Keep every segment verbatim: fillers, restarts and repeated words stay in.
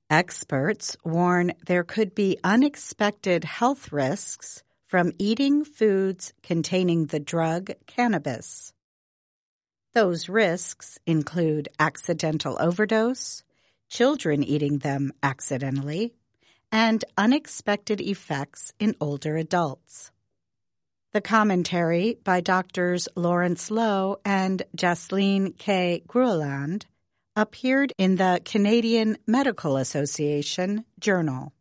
Experts warn there could be unexpected health risks from eating foods containing the drug cannabis. Those risks include accidental overdose, children eating them accidentally, and unexpected effects in older adults. The commentary by Doctors Lawrence Loh and Jasleen K. Grueland appeared in the Canadian Medical Association Journal.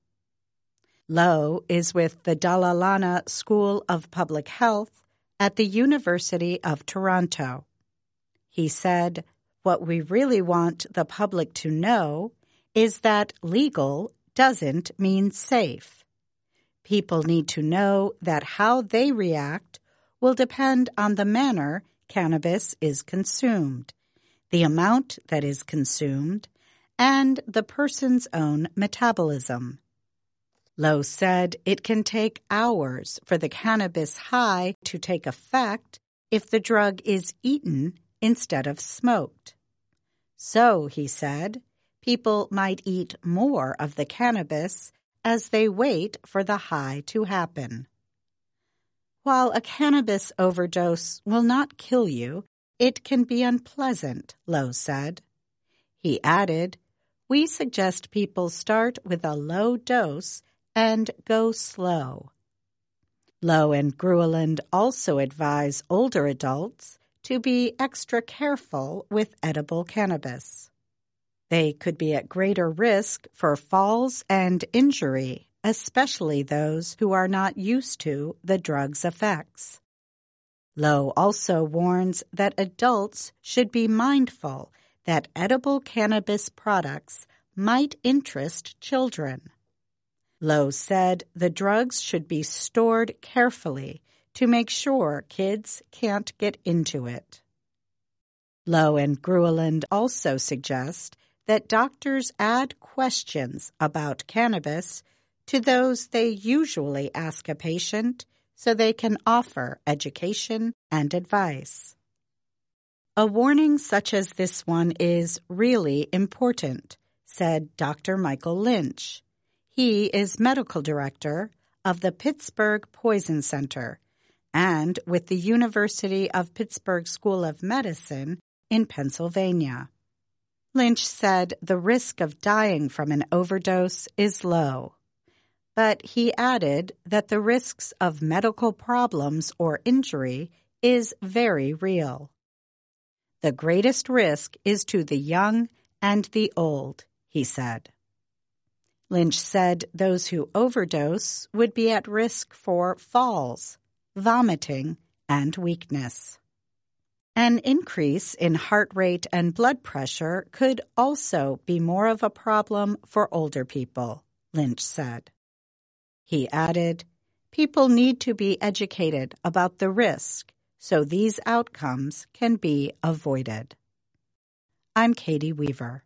Loh is with the Dalla Lana School of Public Health at the University of Toronto. He said, "What we really want the public to know is that legal doesn't mean safe. People need to know that how they react will depend on the manner cannabis is consumed, the amount that is consumed, and the person's own metabolism." Loh said it can take hours for the cannabis high to take effect if the drug is eaten instead of smoked. So, he said, people might eat more of the cannabis as they wait for the high to happen. While a cannabis overdose will not kill you, it can be unpleasant, Loh said. He added, "We suggest people start with a low dose and go slow." Loh and Grueland also advise older adults to be extra careful with edible cannabis. They could be at greater risk for falls and injury, especially those who are not used to the drug's effects. Loh also warns that adults should be mindful that edible cannabis products might interest children. Loh said the drugs should be stored carefully to make sure kids can't get into it. Loh and Grueland also suggest that doctors add questions about cannabis to those they usually ask a patient so they can offer education and advice. A warning such as this one is really important, said Doctor Michael Lynch. He is medical director of the Pittsburgh Poison Center and with the University of Pittsburgh School of Medicine in Pennsylvania. Lynch said the risk of dying from an overdose is low, but he added that the risks of medical problems or injury is very real. The greatest risk is to the young and the old, he said. Lynch said those who overdose would be at risk for falls, vomiting, and weakness. An increase in heart rate and blood pressure could also be more of a problem for older people, Lynch said. He added, people need to be educated about the risk so these outcomes can be avoided. I'm Katie Weaver.